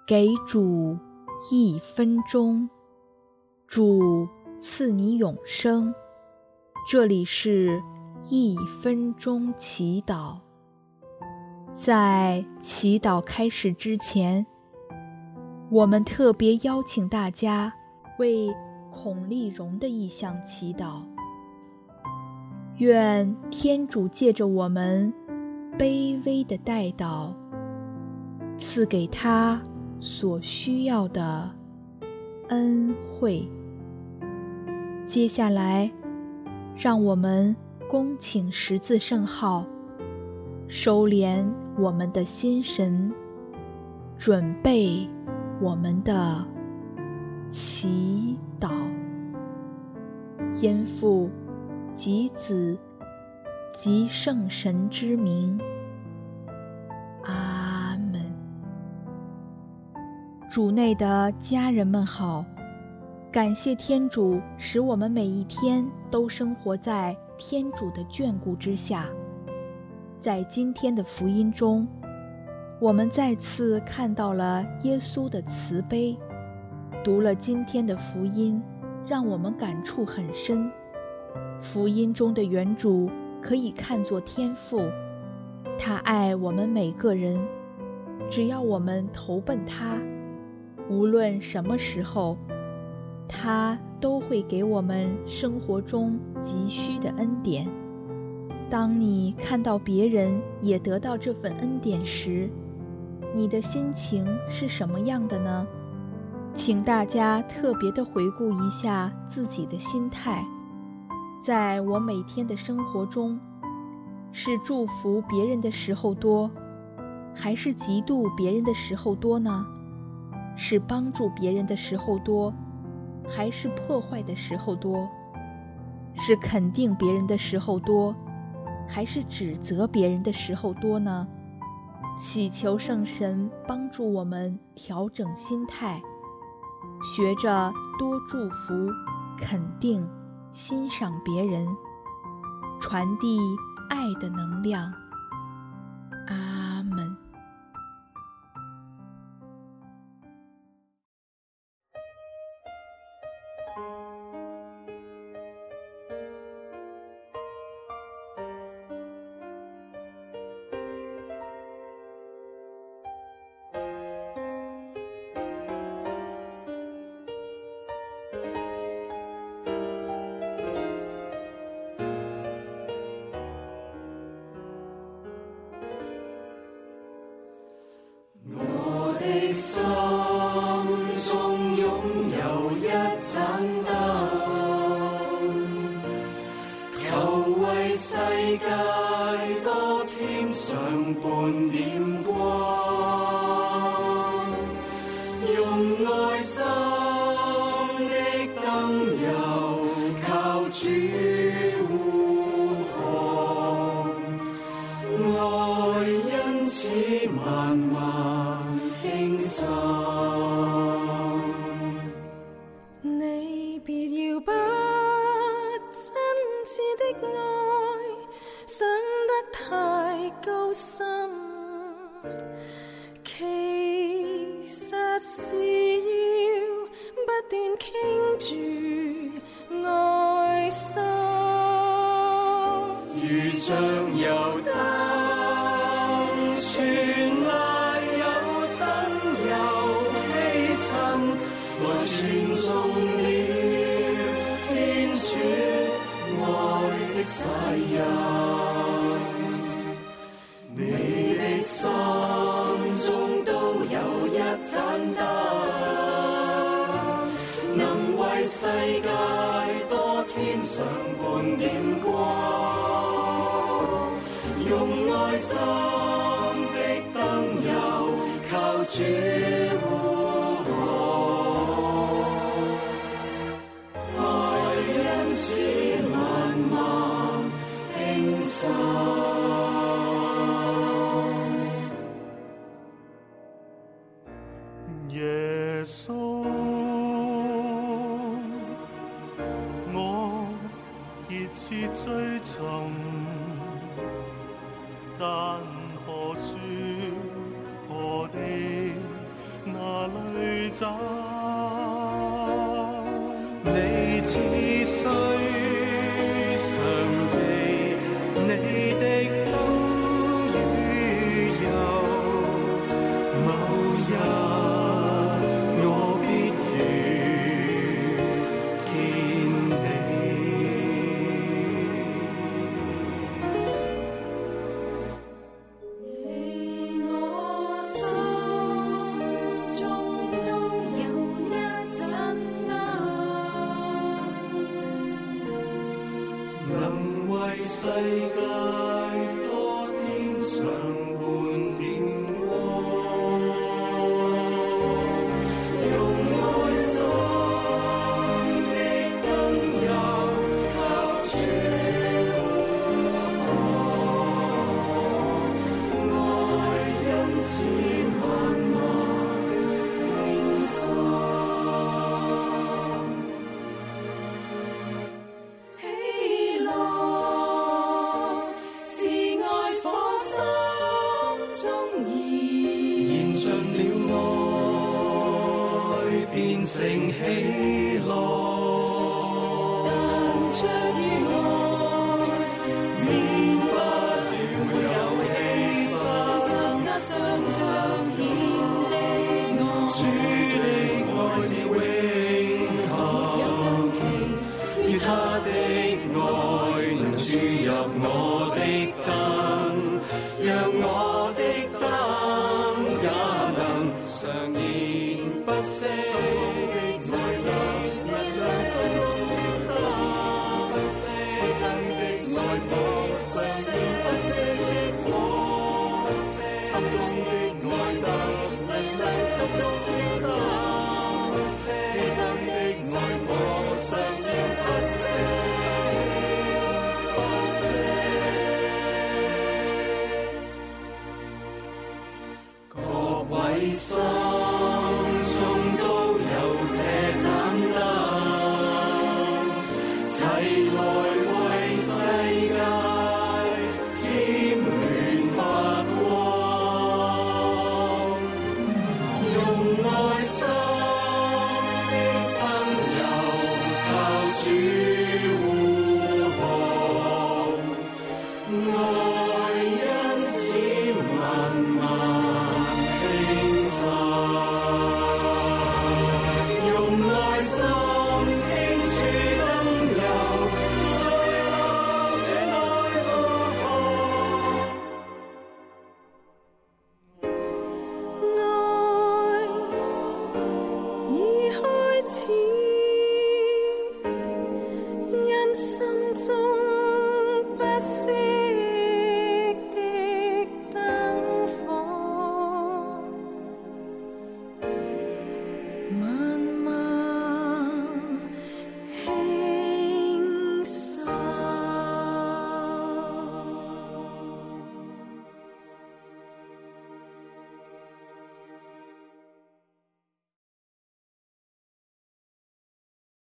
给主1分钟，主赐你永生。这里是1分钟祈祷。在祈祷开始之前，我们特别邀请大家为孔丽蓉的意向祈祷。愿天主借着我们卑微的代祷，赐给他所需要的恩惠。接下来，让我们恭请十字圣号，收敛我们的心神，准备我们的祈祷。因父及子及圣神之名，阿们。主内的家人们好，感谢天主使我们每一天都生活在天主的眷顾之下。在今天的福音中，我们再次看到了耶稣的慈悲。读了今天的福音，让我们感触很深。福音中的原主可以看作天父，他爱我们每个人，只要我们投奔他，无论什么时候，他都会给我们生活中急需的恩典。当你看到别人也得到这份恩典时，你的心情是什么样的呢？请大家特别地回顾一下自己的心态。在我每天的生活中，是祝福别人的时候多，还是嫉妒别人的时候多呢？是帮助别人的时候多，还是破坏的时候多？是肯定别人的时候多，还是指责别人的时候多呢？祈求圣神帮助我们调整心态，学着多祝福、肯定、欣赏别人，传递爱的能量。阿们。 心中擁有一盞燈，求為世界多添上半點光，用愛心的燈油靠主護航，愛因此慢慢輕散。 你別要把真摯的愛想得太高深，其實是要不斷傾注愛心， 如像油燈，全賴有燈油披襯，來傳頌了天主愛的世人。你的心中都有一盞燈，能為世界多添上半點光，用愛心的燈油靠主護航，愛因此慢慢輕散。 耶穌，我熱切追尋，但何處何地那找。 你只需常備你的燈與油，某日我必遇見你我心中都有一盞燈， 能為世界多添上半點光，用愛心的燈油靠處護航，愛因此慢慢輕散。喜樂是愛火心中燃盡了愛，變成喜樂。但出於愛，免不了會有犧牲。十架上彰顯的愛，主的愛是永恆。有真奇於他的愛能注入我的燈，讓我的燈也能常燃不息。心中的愛燈一生心中的不息，真的愛火常燃不息，火不息。心中的愛燈一生心中的不息，真的愛火常燃不息。各位心